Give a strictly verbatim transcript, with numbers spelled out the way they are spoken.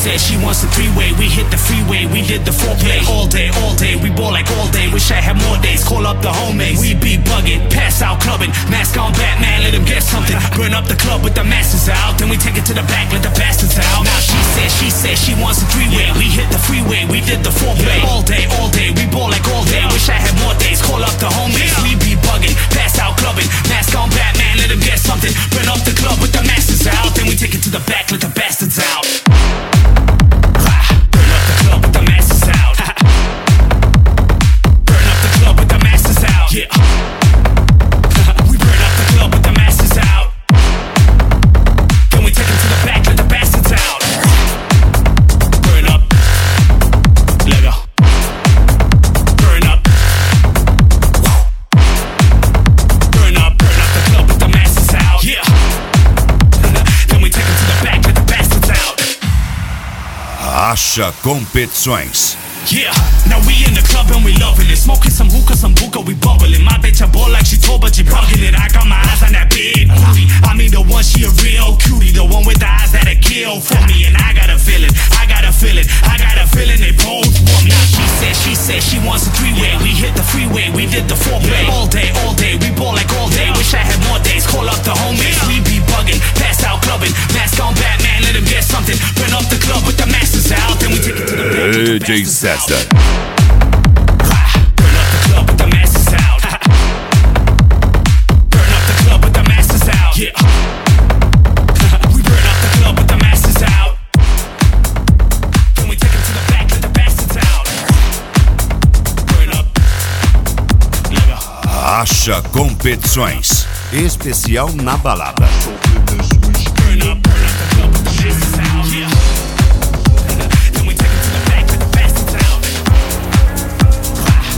said she wants a three-way. We hit the freeway, we did the foreplay. All day, all day, we ball like all day. Wish I had more days, call up the homies. We be bugging, pass out clubbing. Mask on Batman, let him get something. Burn up the club with the masters out. Then we take it to the back, let the bastards out. Now she said, she said she wants a three-way. We hit the freeway, we did the foreplay. All day, all day, we ball like all day. Wish I had more days, call up the homies. We be bugging, pass out clubbing. Mask on Batman, let him get something. Burn up the club with the masters out. Then we take it to the back, let the bastards out. Burn up the club with the masters out. Burn up the club with the masters out. Yeah. We burn up the club with the masters out. Then we take it to the back, let the bastards out. Burn up. Let go. Burn up. Burn up, burn up the club with the masters out. Yeah. Then we take it to the back, let the bastards out. Acha Competições. Yeah, now we in the club and we loving it. Smoking some hookah, some hookah, we bubbling. My bitch a ball like she told, but she bugging it. I got my eyes on that big booty. I mean the one, she a real cutie. The one with the eyes that'll kill for me. And I got a feeling, I got a feeling, I got a feeling they both want me. Now she said, she said she wants a three-way. We hit the freeway, we did the foreplay. All day, all day, we ball like all day. Wish I had more days, call up the homies. We be bugging, pass out clubbing. Mask on Batman, let him get something. Burn up the club with the masters out. Then we take it to the back, D J César. Burn up the club with the masters out. Burn up the club with the masters out. Yeah. We burn up the club with the masters out. Then we take it to the back, let the bastards out. Burn up. Let go. Acha Competições. Especial na balada.